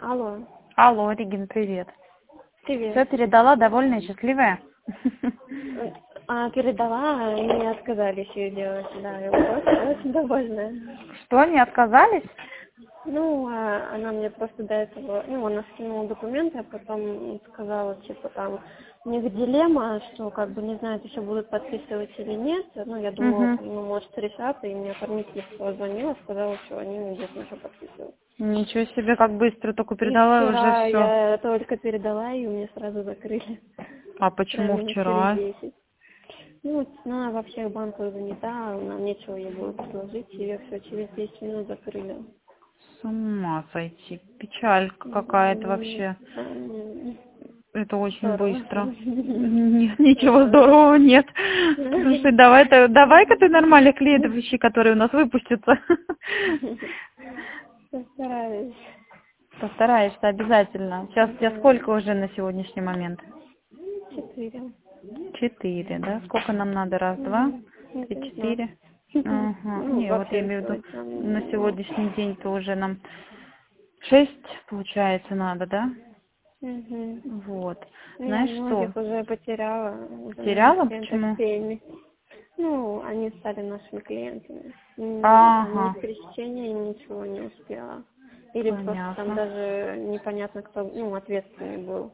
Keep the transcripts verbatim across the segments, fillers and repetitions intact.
Алло, Алло, Регин, привет. привет. Все передала, довольная, счастливая? А, передала, а мне отказались ее делать, да, я очень, очень довольна. Что, не отказались? Ну, а она мне просто до этого, ну, она скинула документы, а потом сказала, типа, там, у них дилемма, что, как бы, не знают, еще будут подписывать или нет. Ну, я думала, Угу. там, ну, может, решаться, и мне оформитель позвонила, сказала, что они не будут ничего подписывать. Ничего себе, как быстро, только И передала, и уже вчера все. я только передала, и мне сразу закрыли. А почему Прямо минут через вчера? десять. Ну, она во всех банках занята, нам нечего ей было предложить, ее все через десять минут закрыли. С ума сойти. Печалька какая-то вообще. Это очень Здорово. быстро. Нет, ничего здорового нет. Слушай, давай, ты- давай-ка ты нормальных клиентов ищи, которые у нас выпустятся. Постараюсь. Постараешься обязательно. Сейчас у тебя Да. сколько уже на сегодняшний момент? Четыре. Четыре, да? Сколько нам надо? Раз, два, Мгм. Ну, три, не знаю. четыре. Ага. Ну, Не, во вот я всем имею в виду, сегодня. на Ну, сегодняшний день-то уже нам шесть, получается, надо, да? мгм. Вот. Ну, я Знаешь что? многих уже потеряла, уже моих Потеряла? клиентов Почему? семь. Ну, они стали нашими клиентами. М, Там ни Ага. крещения, ничего не успела. Или просто там Понятно. даже непонятно, кто, ну, ответственный был.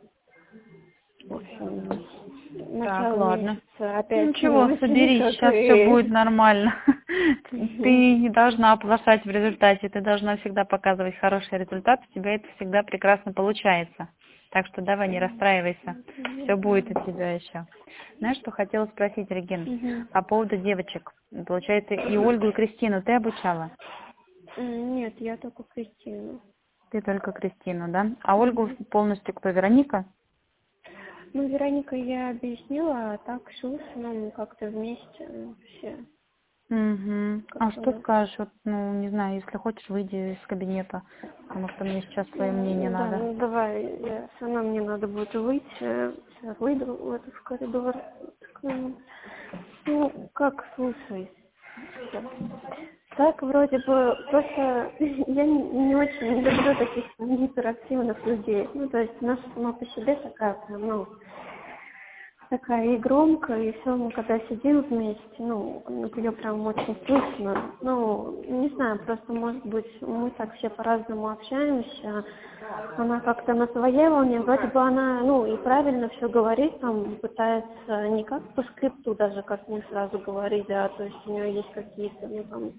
В общем, Так, начало ладно. месяца опять не Ничего, очень, соберись, как сейчас все будет и... нормально. Мгм. Ты не должна оплошать в результате, ты должна всегда показывать хороший результат, у тебя это всегда прекрасно получается. Так что давай, не расстраивайся, Я все будет знаю. у тебя еще. Знаешь, что хотела спросить, Регин, Мгм. по поводу девочек. Получается, и Ольгу, и Кристину ты обучала? М, Нет, я только Кристину. Ты только Кристину, да? А Ольгу Мгм. полностью кто, Вероника? Ну, Вероника я объяснила, а так Шус, ну, как-то вместе э, все. Угу. А Как-то что вот. скажешь, вот, ну, не знаю, если хочешь, выйди из кабинета, потому что мне сейчас свое мнение Ну, да, надо. ну давай, я, все равно мне надо будет выйти, сейчас выйду в этот коридор. Такая, ну, как, слушай, щас. Так, вроде бы, просто я не, не очень не люблю таких гиперактивных людей. Ну, то есть наша сама по себе такая прям, ну, такая и громкая, и все, мы когда сидим вместе, ну, вот ее прям очень слышно. Ну, не знаю, просто, может быть, мы так все по-разному общаемся. Она как-то на своей волне, вроде бы она, ну, и правильно все говорит, там, пытается не как по скрипту даже, как мне сразу говорили, а то есть у нее есть какие-то, ну, там,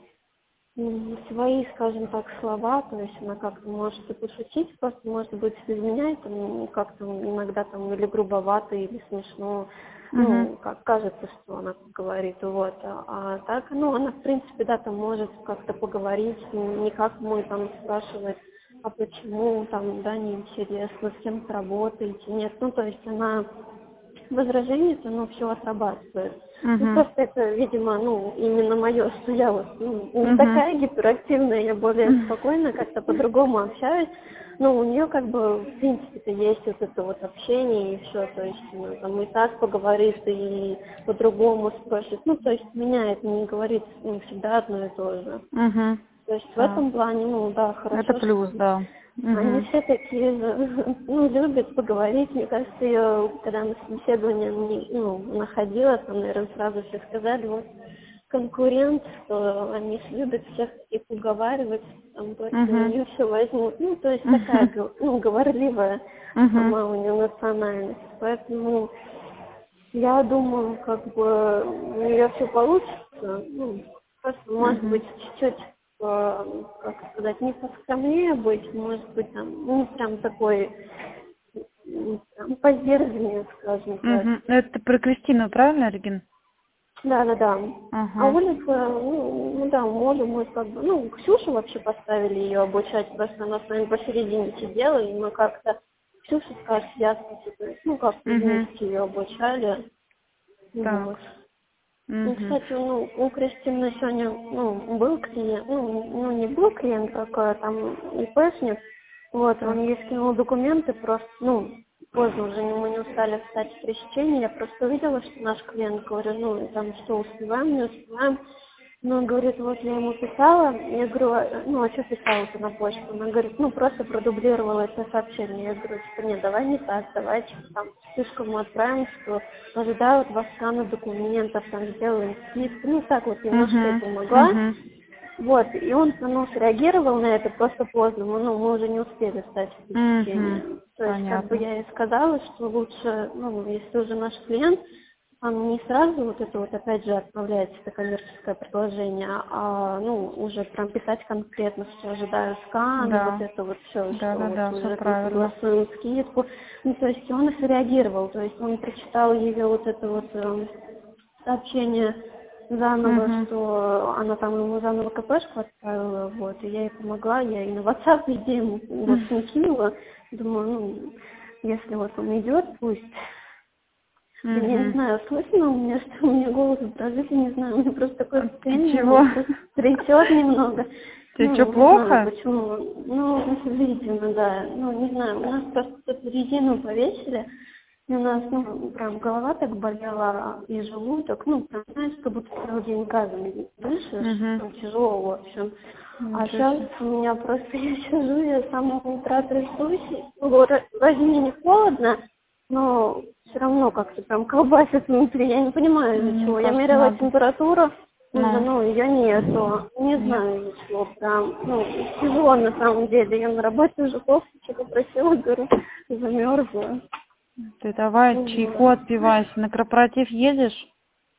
м, свои, скажем так, слова, то есть она как-то может и пошутить, просто может быть без меня это ну, как-то иногда там или грубовато, или смешно, Угу. ну, как кажется, что она говорит, вот, а, а так, ну, она, в принципе, да, там может как-то поговорить, не как мы там спрашивать, а почему там, да, неинтересно, с кем-то работаете, нет, ну, то есть она возражение-то, ну, все отрабатывает. Ну, Угу. просто это, видимо, ну, именно мое, что я вот ну, не Угу. такая гиперактивная, я более спокойно как-то по-другому общаюсь. Но у нее как бы, в принципе-то, есть вот это вот общение и все, то есть, ну, там и так поговорит, и по-другому спросит. Ну, то есть, меня это не говорит ну, всегда одно и то же. Угу. То есть, в Так. этом плане, ну, да, Это хорошо, плюс, что да. они Угу. все такие же, ну, любят поговорить. Мне кажется, ее, когда на собеседовании не- ну, находила, там, наверное, сразу все сказали, вот, конкурент, что они любят всех таких уговаривать, там, точно Угу. они все возьмут. Ну, то есть такая, гов- ну, говорливая Угу. сама у нее национальность. Поэтому я думаю, как бы у нее все получится. Ну, просто, может Угу. быть, чуть-чуть, э, как сказать, не поскромнее быть, может быть, там, ну, прям такой, м, прям позерднее, скажем так. Угу. Это про Кристину, правильно, Регин? Да, да, да. А Ага. Оля, ну, ну да, Олю мы как бы, ну, Ксюшу вообще поставили ее обучать, просто она с нами посередине сидела, и мы как-то, Ксюша скажет, ясно, то есть, ну, как-то Угу. вместе ее обучали. Вот. Так. Ну, Угу. кстати, ну, у Кристины сегодня, ну, был клиент, ну, ну, не был клиент, какой, а там ИПшник, вот, Так. он ей скинул документы, просто, ну, поздно уже не- мы не устали встать в пересечении, я просто увидела, что наш клиент, говорю, ну, там, что успеваем, не успеваем, Ну, он говорит, вот я ему писала, я говорю, «А, ну, а что писала-то на почту? Она говорит, ну, просто продублировала это сообщение. Я говорю, типа, нет, давай не так, давай, типа, там, спишку ему отправим, что ожидают вас скана документов, там, сделаем списки, ну, так вот, немножко я Угу. помогла. Угу. Вот, и он, ну, среагировал на это просто поздно, мы, ну, мы уже не успели встать в течение. Угу. То есть, как бы Понятно. я ей сказала, что лучше, ну, если уже наш клиент, он не сразу вот это вот опять же отправляет это коммерческое предложение, а, ну, уже прям писать конкретно, что ожидаю скана, вот Да. это вот все, Да, что да, вот да, мы все уже там правильно. согласуем скидку. Ну, то есть он и среагировал, то есть он прочитал ее вот это вот эм, сообщение заново, Угу. что она там ему заново КПшку отправила, вот, и я ей помогла, я и на WhatsApp везде ему вот кинула, думаю, ну, если вот он идет, пусть. Блин, я не Угу. знаю, слышно у меня, что у меня голос дрожит, я не знаю, у меня просто такое Ты состояние, чего? меня просто трясет немного. Тебе что, Ну, не знаю плохо? почему. Ну, видимо, да. Ну, не знаю, у нас просто тут резину повесили, и у нас, ну, прям голова так болела, и желудок, ну, прям, знаешь, как будто целый день газом дышишь, Угу. ну, тяжело, в общем. А Ничего сейчас себе. у меня просто, я сижу, я с самого утра трясусь, вроде мне не холодно, но все равно как-то прям колбасит внутри, я не понимаю из-за Мне чего. Я кажется, меряла надо. температуру, уже, Ну, ну, ее нету, не нет. знаю из-за чего, прям, ну, тяжело на самом деле. Я на работе уже кофе что-то просила, говорю, замерзла. Ты давай Вот. чайку отпивайся. На корпоратив едешь?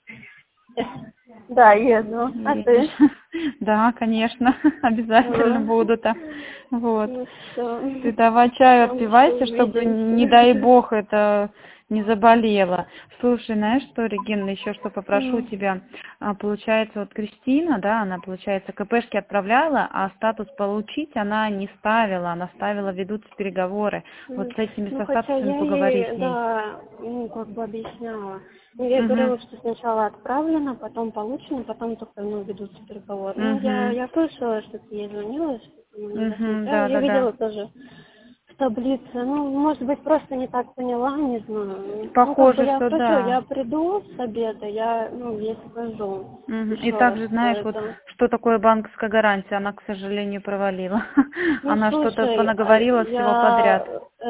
Да, еду. А Едешь. ты? Да, конечно. Обязательно А, буду-то. Вот. ну все, Ты давай чаю там еще отпивайся, чтобы, не дай увидимся. бог, это не заболела. Слушай, знаешь что, Регина, еще что попрошу М, тебя. А, Получается, вот Кристина, да, она, получается, КПшки отправляла, а статус получить она не ставила. Она ставила, ведутся переговоры. Вот м. с этими, Ну, со хотя статусами я поговори ей, с ней. да, ну, как бы объясняла. Ну, я ей Угу. говорила, что сначала отправлено, потом получено, потом только, ну, ведутся переговоры. Ну, я, Угу. я слышала, что ты ей звонила, что ты не Угу. досмотрела. Да, Я да, да. видела тоже в таблице. Ну, может быть, просто не так поняла, не знаю. Ну, как бы Похоже, я что спросила, да. я приду с обеда, я, ну, ей скажу Мгм. И еще раз, также, что знаешь, вот это. что такое банковская гарантия, она, к сожалению, провалила. Ну, Она что-то слушай, а, понаговорила всего я подряд.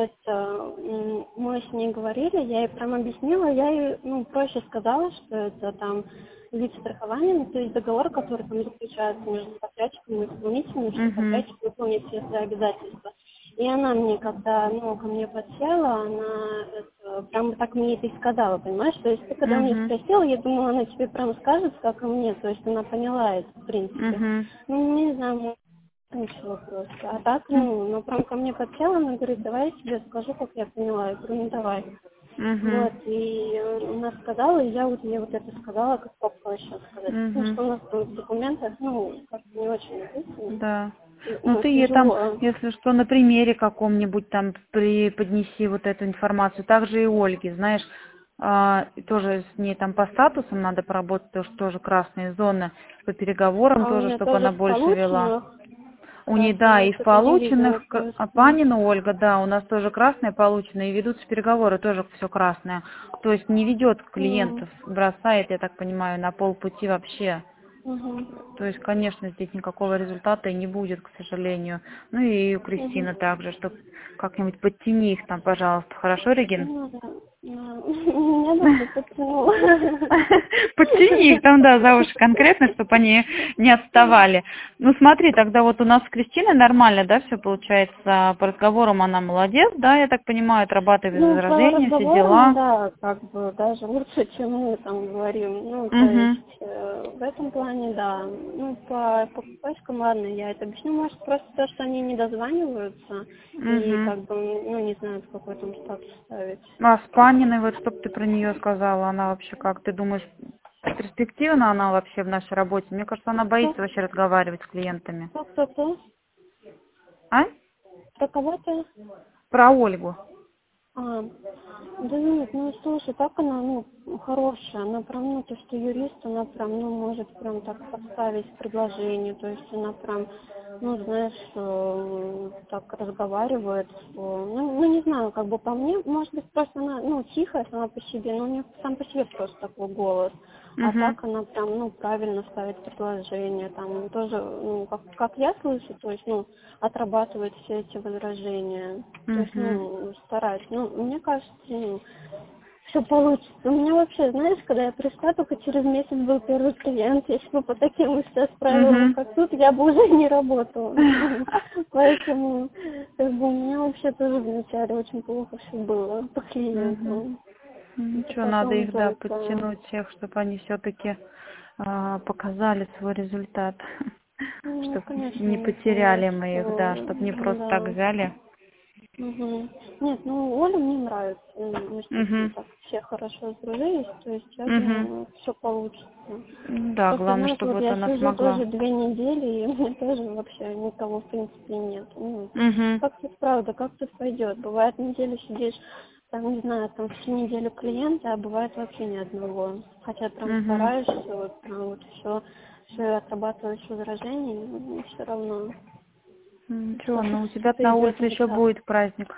это, м, мы с ней говорили, я ей прям объяснила, я ей, ну, проще сказала, что это там вид страхования, ну, то есть договор, который там заключается между подрядчиком и исполнителем, что Угу. подрядчик выполнит все свои обязательства. И она мне, когда, ну, ко мне подсела, она это, прям так мне это и сказала, понимаешь? То есть ты когда у меня Угу. спросила, я думала, она тебе прям скажет, как и мне, то есть она поняла это, в принципе. Угу. Ну, не знаю, ничего просто. А так, ну, ну прям ко мне подсела, она говорит, давай я тебе скажу, как я поняла. Я говорю, ну давай. Угу. Вот, и она сказала, и я вот ей вот это сказала, как попала сейчас сказать. Потому Угу. что у нас там в документах, ну, как-то не очень написано. Да. И, Ну ну, ты ей там, тяжело. если что, на примере каком-нибудь там преподнеси вот эту информацию. Также и Ольге, знаешь, а, и тоже с ней там по статусам надо поработать, потому что тоже красные зоны, по переговорам А у тоже, меня чтобы тоже она в больше вела. полученных У нее, красные, да, я и в что-то не видела полученных, к- а просто. Панина Ольга, да, у нас тоже красные полученные, и ведутся переговоры, тоже все красное. То есть не ведет Ну, клиентов, бросает, я так понимаю, на полпути вообще. угу, То есть, конечно, здесь никакого результата и не будет, к сожалению. Ну и у угу. Кристины также, что как-нибудь подтяни их там, пожалуйста. Хорошо, Регин? Ну, да. Ну, меня бы ты подтянула. Подтяни их там, да, за уши конкретно, чтобы они не отставали. Ну смотри, тогда вот у нас с Кристиной нормально, да, все получается. По разговорам она молодец, да, я так понимаю, отрабатывает без Ну, по возражения, все разговорам, дела. да, как бы даже лучше, чем мы там говорим. Ну, то Угу. есть э, в этом плане, да. Ну, по покупочкам, ладно, я это объясню. Может, просто то, что они не дозваниваются и Угу. как бы, ну, не знают, какой там статус ставить. А с Паниной, вот что бы ты про нее сказала, она вообще как, ты думаешь, перспективна она вообще в нашей работе? Мне кажется, она Кто? боится вообще разговаривать с клиентами. Кто, кто, кто? А? Про кого-то? Про Ольгу. А, да нет, ну слушай, так она, ну, хорошая, она прям, ну, то, что юрист, она прям, ну, может прям так подставить предложение, то есть она прям, ну, знаешь, э, так разговаривает, что, ну, ну, не знаю, как бы по мне, может быть, просто она, ну, тихая сама по себе, но у нее сам по себе просто такой голос. А Угу. так она прям, ну, правильно ставит предложения, там, тоже, ну, как, как я слышу, то есть, ну, отрабатывает все эти возражения. То есть, Угу. ну, стараюсь. Ну, мне кажется, ну, все получится. У меня вообще, знаешь, когда я пришла, только через месяц был первый клиент. Если бы по таким сейчас правилам, Угу. как тут, я бы уже не работала. Поэтому, как бы, у меня вообще тоже вначале очень плохо все было по Угу. клиентам. Это Ничего, надо потом их, да, только... подтянуть всех, чтобы они все-таки показали свой результат. Ну, Чтобы конечно, не не знаю, потеряли мы их, да, что... чтобы не просто так Да. взяли. Мгм. Нет, ну Оля мне нравится. Мы с ней Угу. так все хорошо сдружились, то есть я Угу. думаю, все получится. Да, Просто, главное, знаешь, чтобы вот вот я она сижу смогла. тоже две недели, и у меня тоже вообще никого, в принципе, нет. Ну, Угу. как тут правда, как тут пойдет? Бывает, неделю сидишь, там, не знаю, там всю неделю клиента, а бывает вообще ни одного. Хотя прям Угу. стараешься, вот прям вот все, все отрабатываешь возражения, но все равно Ничего, что-то, ну у тебя что-то на идет улице не еще так. будет праздник.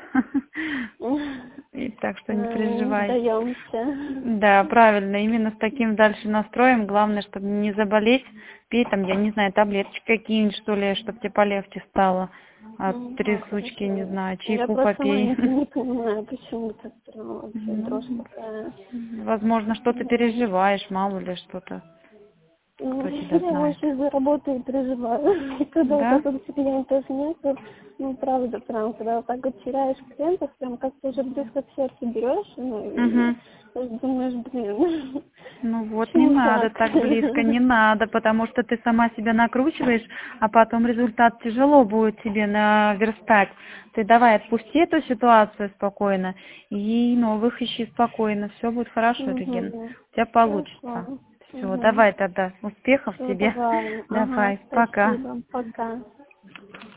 И так что не Не переживай. сдаемся. Да, правильно, именно с таким дальше настроем. Главное, чтобы не заболеть. Пей там, я не знаю, таблеточки какие-нибудь, что ли, чтобы тебе полегче стало. От Ну, да, трясучки, не хорошо. знаю, Я чайку просто сама попей. не, не понимаю, почему так прям вообще дрожь Ну, такая. возможно, что-то Да. переживаешь, мало ли что-то. Ну, Кто тебя я знает. больше из-за работы и переживаю. И когда вот Да? так вот клиентов нет, то, ну, правда, прям, когда вот так вот теряешь клиентов, прям как-то уже близко к сердцу берешь, ну, и Угу. думаешь, блин, Ну вот, не почему надо так? так близко, не надо, потому что ты сама себя накручиваешь, а потом результат тяжело будет тебе наверстать. Ты давай отпусти эту ситуацию спокойно и новых ищи спокойно. Все будет хорошо, Регин. Угу. У тебя получится. Хорошо. Все, Угу. давай тогда. Успехов Все, тебе. давай. Ага, Давай, пока. спасибо. Пока.